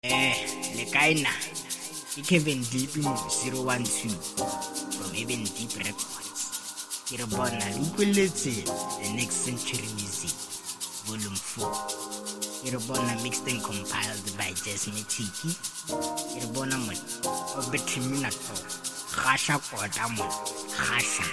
Le kae na? Ke Kevin Deep mo 012 from Even Deep Records. Ke re bona le utlweletse The Next Century Music Volume 4. Ke re bona mixed and compiled by Jasmatic. Ke re bona mo o betliminato. Gasha kota mo. Gasha.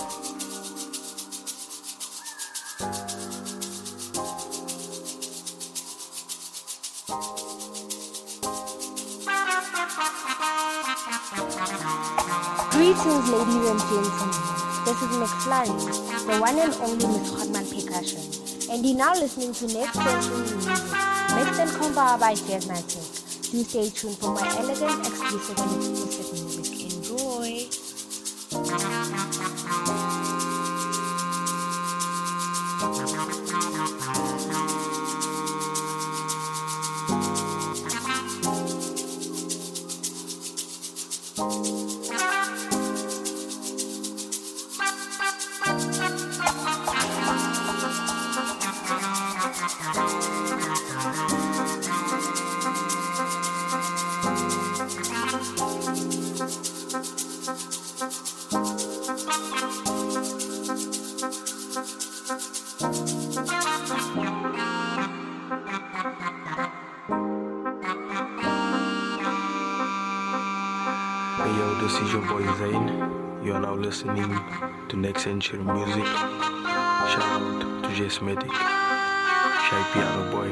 Greetings, ladies and gentlemen. This is McFlurry, the one and only Miss Hotman Percussion, and you're now listening to Next Century Music, mixed and compiled by Jasmatic. Do stay tuned for more elegant, exclusive, and exclusive music. Enjoy. Hey yo, this is your boy Zayn. You are now listening to Next Century Music. Shout out to Jasmatic, Shy Piano Boy.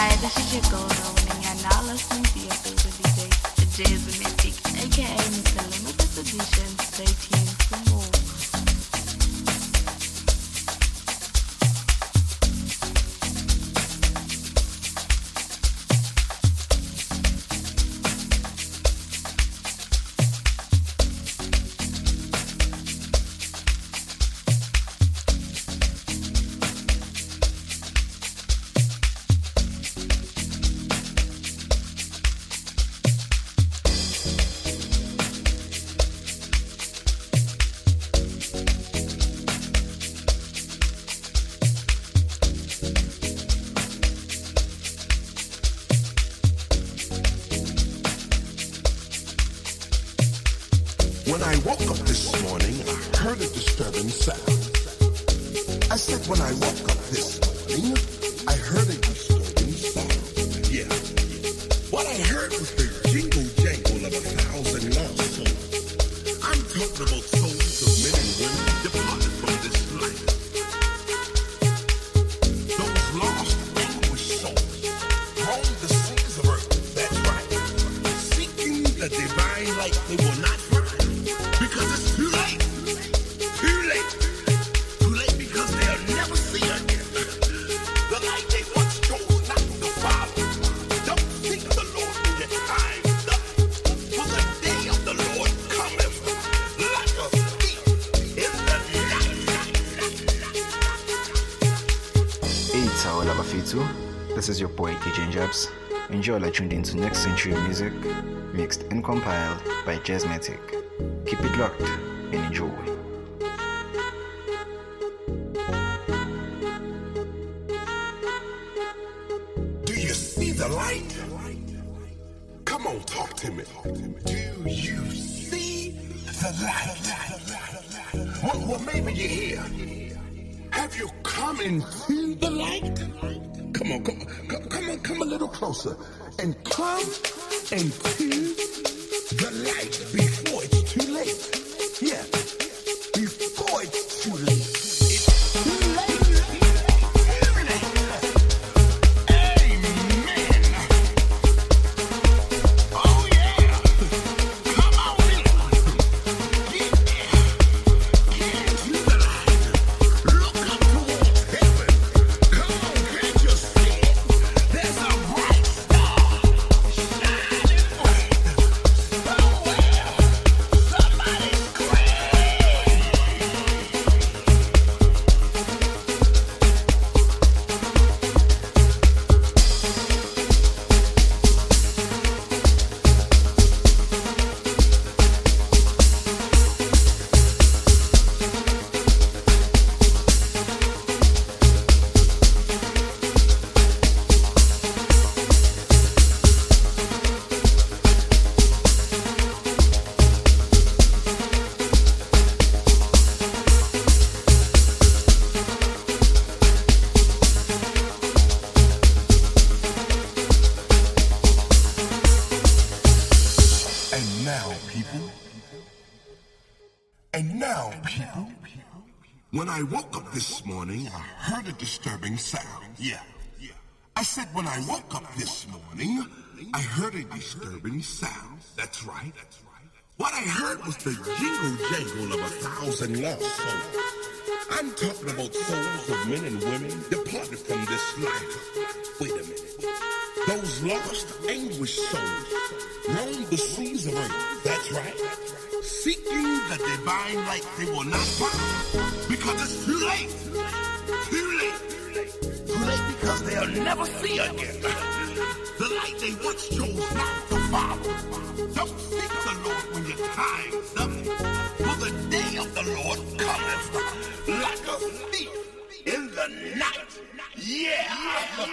Hi, this is your girl Rowan, and you're now listening to your favorite DJ, the Jazzmatic, aka Mr. Limited Edition. Stay tuned for more. When I woke up this morning, I heard a disturbing sound. I said, when I woke up this morning, I heard a disturbing sound. Yeah. What I heard was the jingle jangle of 1,000 lost souls. I'm talking about souls of men and women departed from this life. Those lost, anguished souls roam the seas of earth. That's right. Seeking the divine light they will not find. Because it's too late. Too late. Too late because they'll never see again. The light they once chose not to follow. Don't seek the Lord in your time's up. For the day of the Lord cometh like a thief in the night. Hey, Tawala Bafitu. This is your boy DJ Jabs. Enjoy like tuned into Next Century Music, mixed and compiled by Jazzmatic. Keep it locked and enjoy. Do you see the light? Come on, talk to me. Do you see the light? Well, maybe you're here. Have you come into the light? Come a little closer. And come into the light before it's too late. Yeah, before it's too late. It's too late. Amen. Oh yeah. Come on in. Get into the light. Look up towards heaven. Come on, can't you see it? There's a bright star shining bright. Somewhere, somebody's crying. And now, people, when I woke up this morning, I heard a disturbing sound. Yeah. I said when I woke up this morning, I heard a disturbing sound. That's right. What I heard was the jingle jangle of 1,000 lost souls. I'm talking about souls of men and women departed from this life. Wait a minute. Those lost, anguished souls roam the seas of earth. That's right. Seeking the divine light they will not find. Because it's too late. Too late. Too late because they'll never see again. The light they once chose not to follow. Don't seek the Lord when your time's up. For the day of the Lord cometh like a thief in the night. Yeah.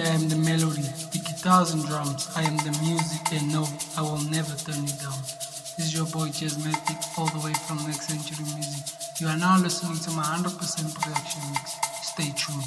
I am the melody, the guitars and drums. I am the music, and no, I will never turn it down. This is your boy Jazzmatic, all the way from Next Century Music. You are now listening to my 100% production mix. Stay tuned.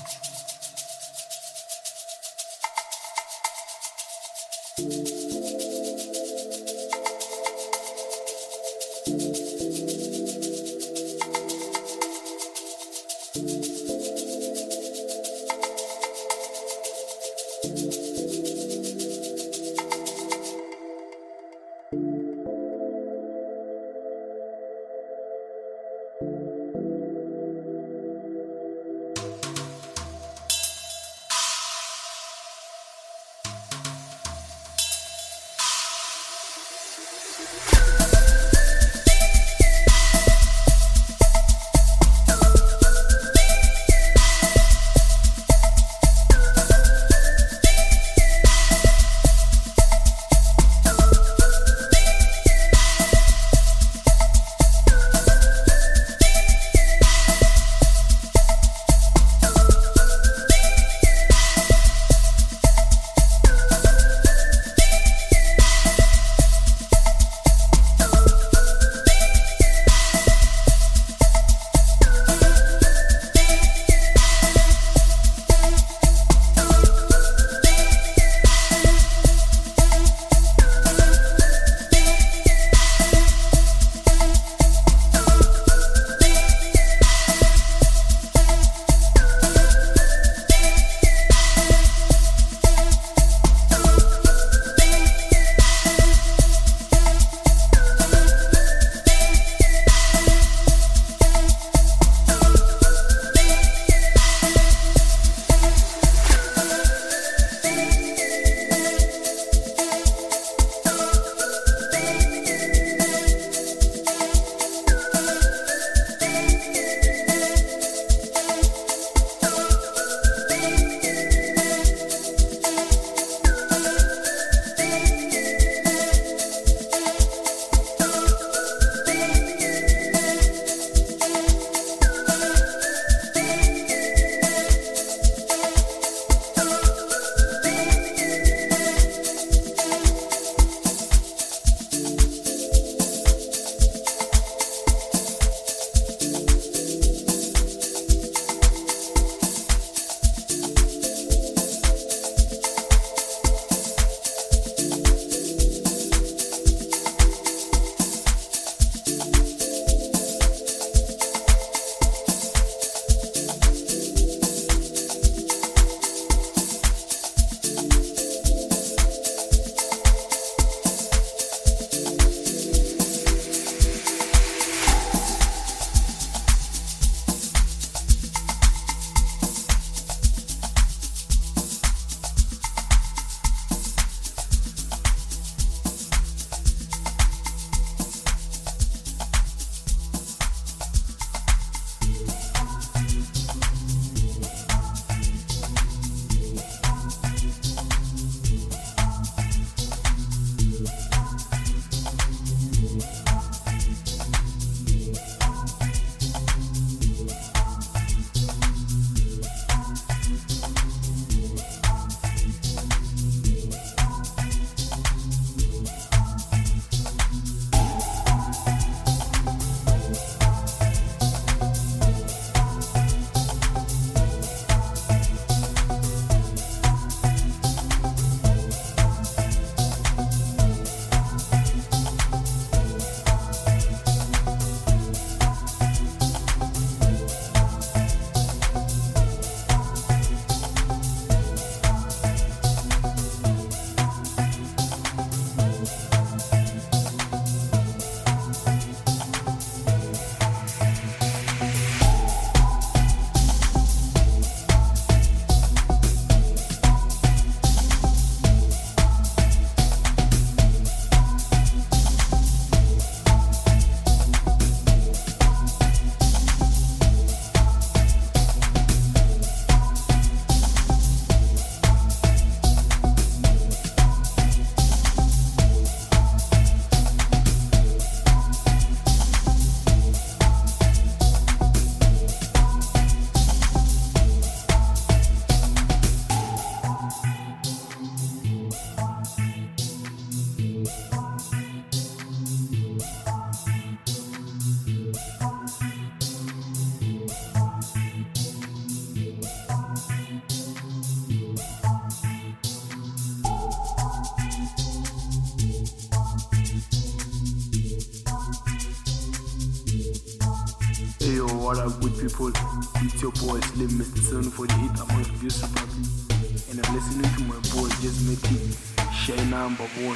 what up, good people? It's your boy Slim, Mr. 748 among the Views Republic. And I'm listening to my boy Jasmetic, Shine Number Boy.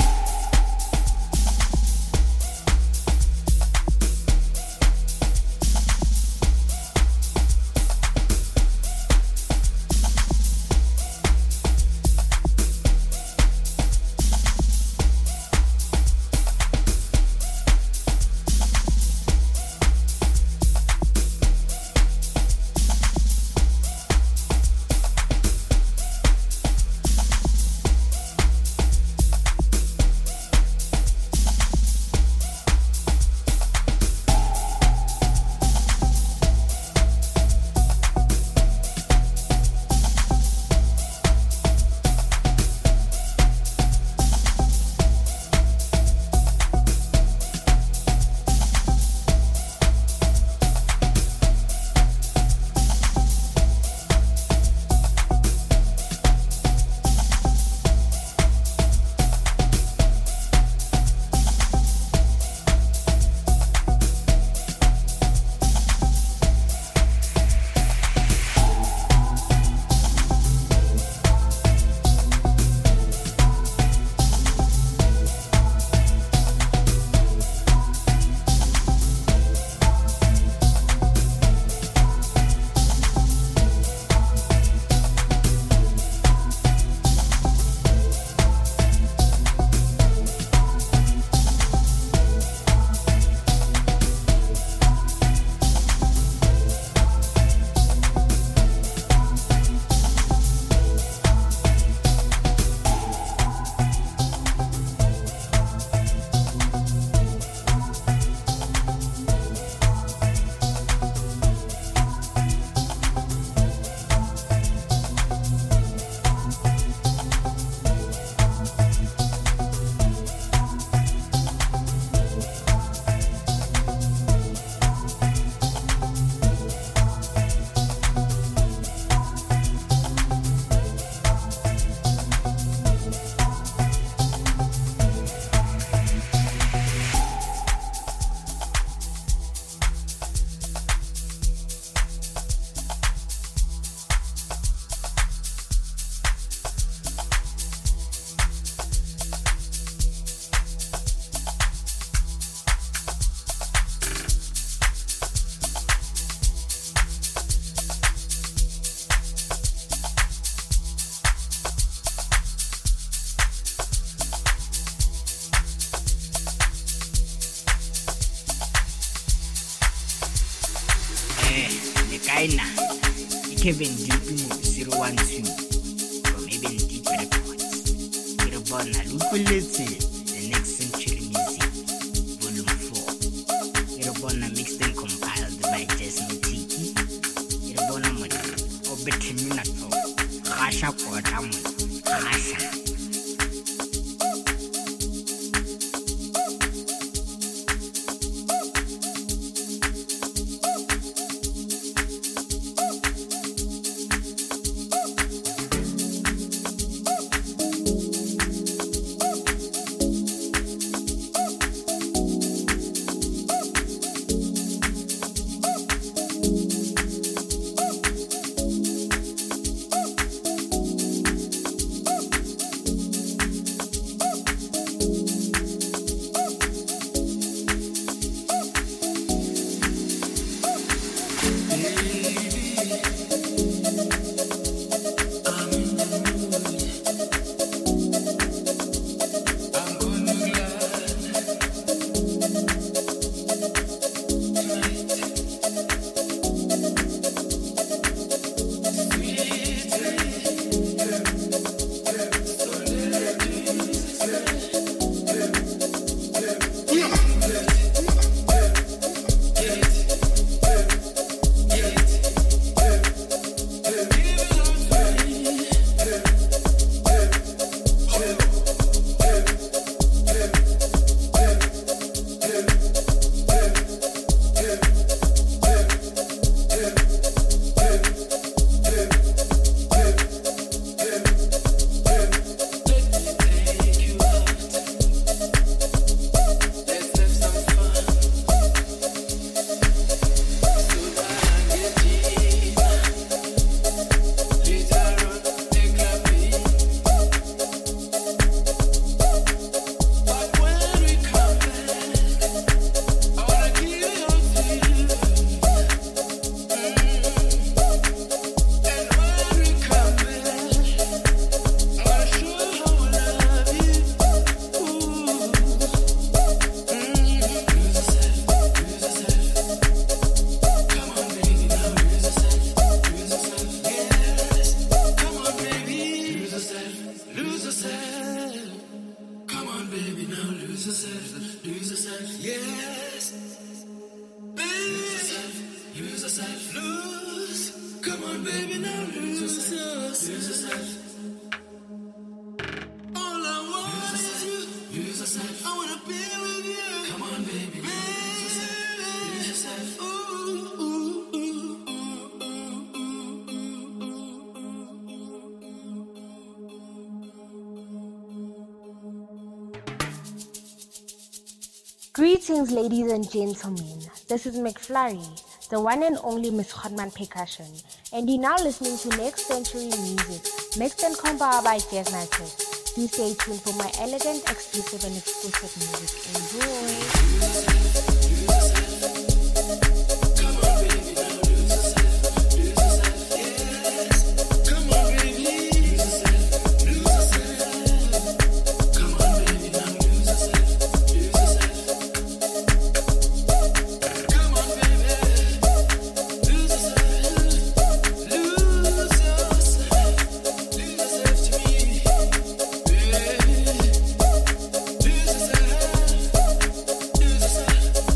Kaina, Kevin Deep 012 from Eben Deep Records. Irabona Lukulete, the Next Century Music, Volume 4. Irabona mixed and compiled by Jasmetic. Irabona Mona, Obeteminato, Rasha Kodamun, Rasha. Come on, baby, now lose yourself. Lose yourself. All I want is you. Lose yourself. I wanna be with you. Come on, baby. Lose yourself. Ooh, ooh, ooh, Greetings, ladies and gentlemen. This is McFlurry, the one and only Miss Hotman Percussion, and you're now listening to Next Century Music, mixed and compiled by Jazzmatic. Do stay tuned for my elegant, exclusive, and exclusive music. Enjoy! Lose yourself.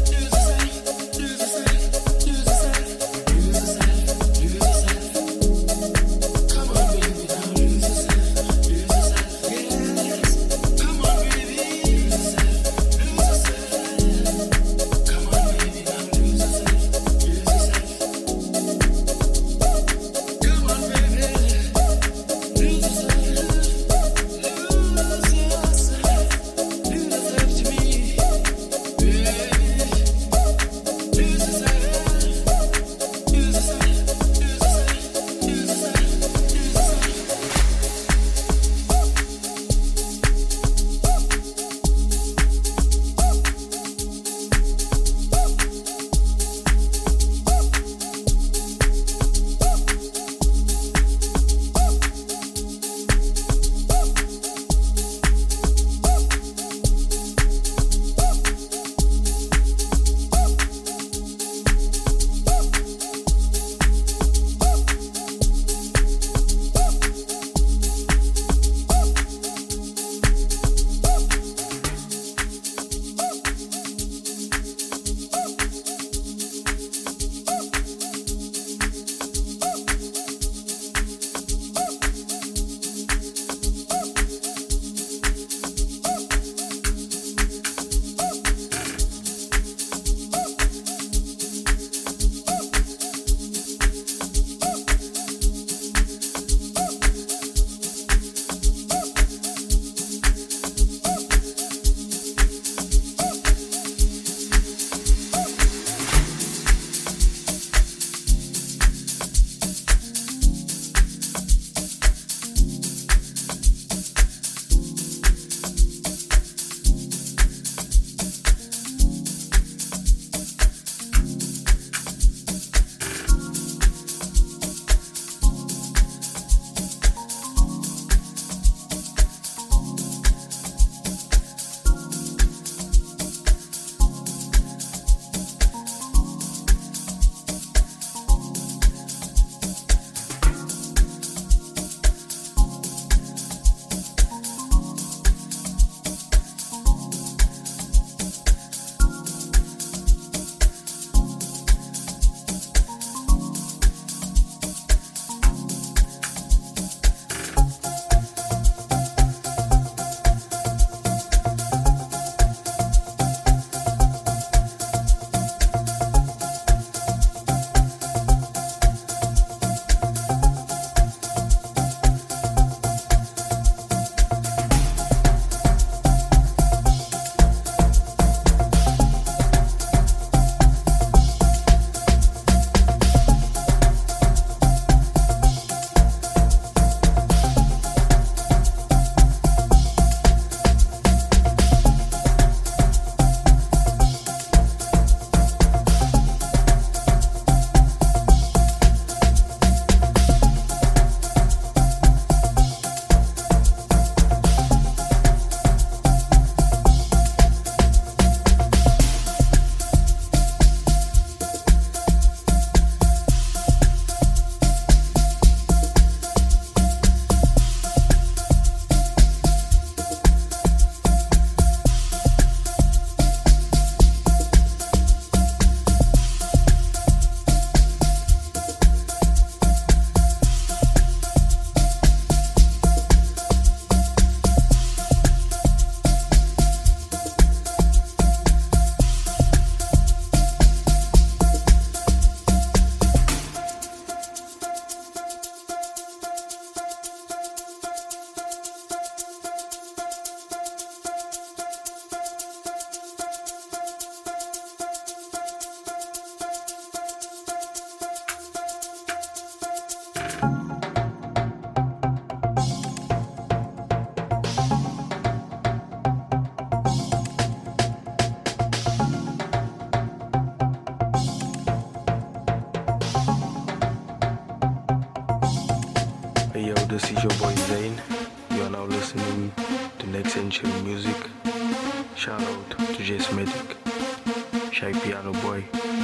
boy Zain. You are now listening to Next Century Music. Shout out to Jasmatic, Shy Piano Boy.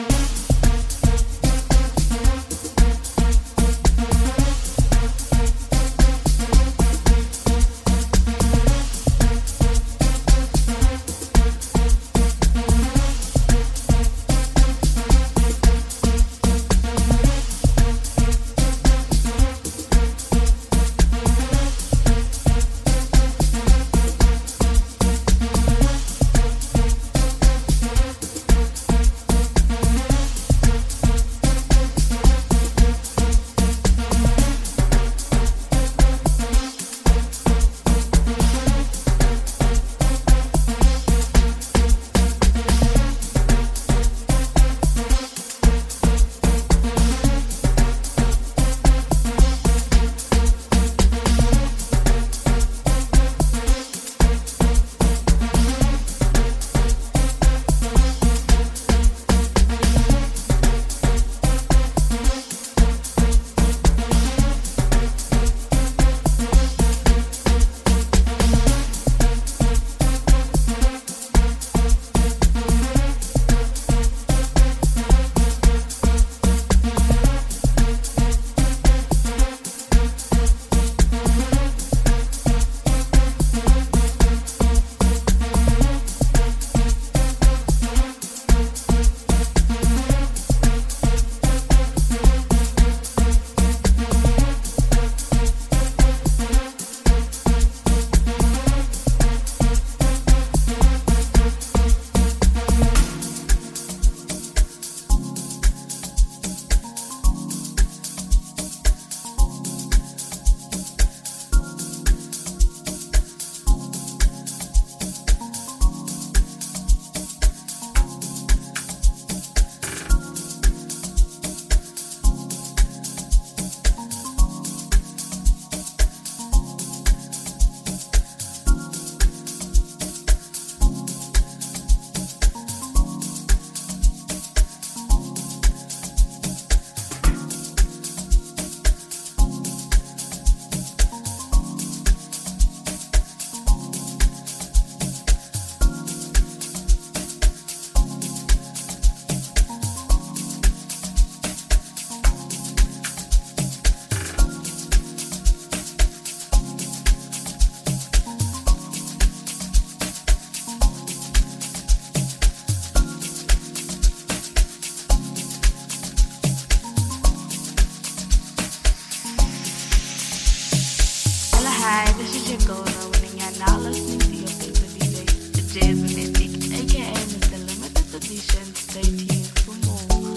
Hi, this is your girl, and you're now listening to your favorite DJ, the Jasmatic, aka Mr. Limited Edition. Stay tuned for more.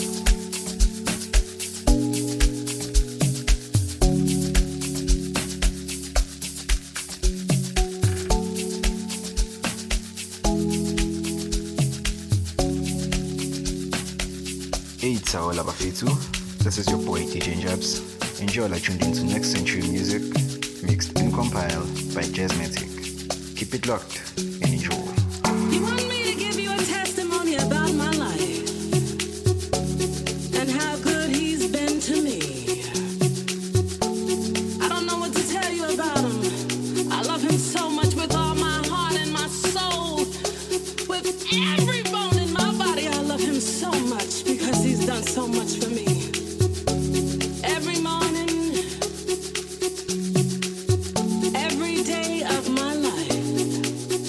Hey, it's Aola Bafetu. This is your boy DJ Jabs. Enjoy like tuned into Next Century Music, mixed and compiled by Jasmatic. Keep it locked and enjoy. You want me to give you a testimony about my life and how good he's been to me? I don't know what to tell you about him. I love him so much with all my heart and my soul. With every bone in my body, I love him so much because he's done so much for me. Every morning, every day of my life,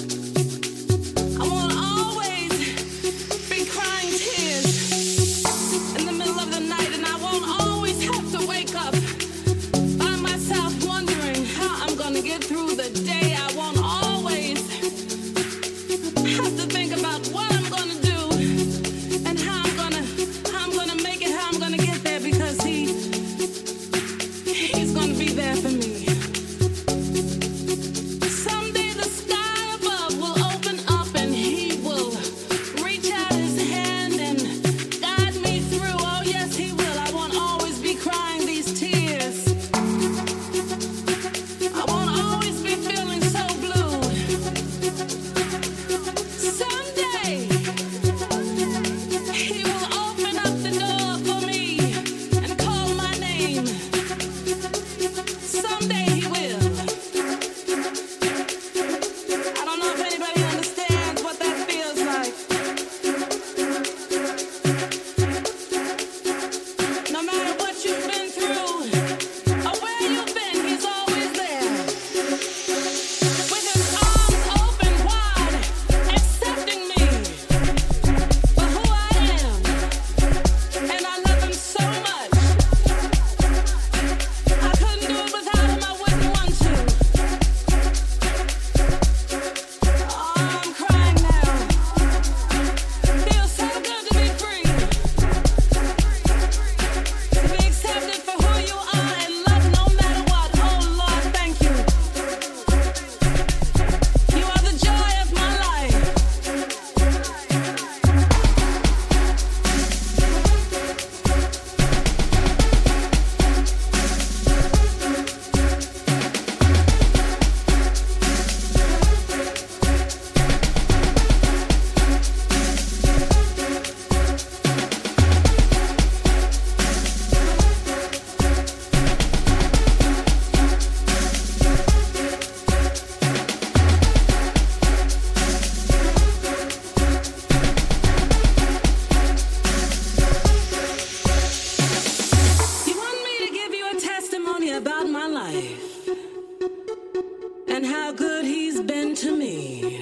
and how good he's been to me.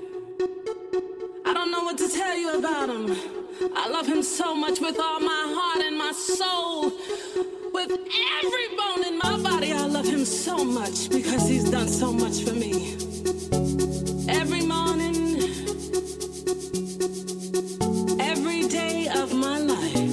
I don't know what to tell you about him. I love him so much with all my heart and my soul. With every bone in my body, I love him so much because he's done so much for me. Every morning, every day of my life,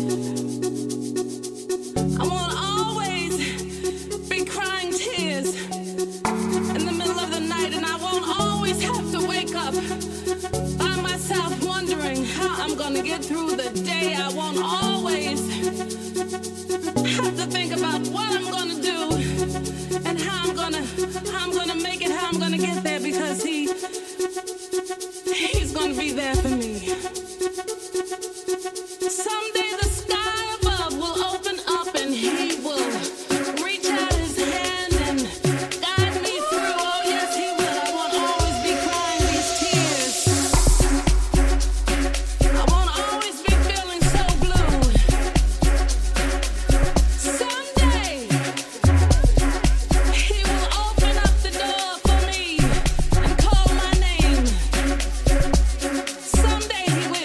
I won't always be crying tears in the middle of the night, and I won't always have to wake up by myself wondering how I'm gonna get through the day. I won't always have to think about what I'm gonna do and how I'm gonna make it, how I'm gonna get there, because he's gonna be there for me. Someday the sky above will open up and he will reach out his hand and guide me through. Oh yes, he will. I won't always be crying these tears. I won't always be feeling so blue. Someday he will open up the door for me and call my name. Someday he will.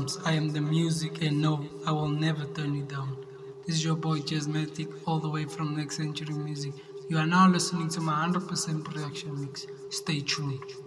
drums, I am the music, and no, I will never turn you down. This is your boy Jazzmatic, all the way from Next Century Music. You are now listening to my 100% production mix. Stay tuned.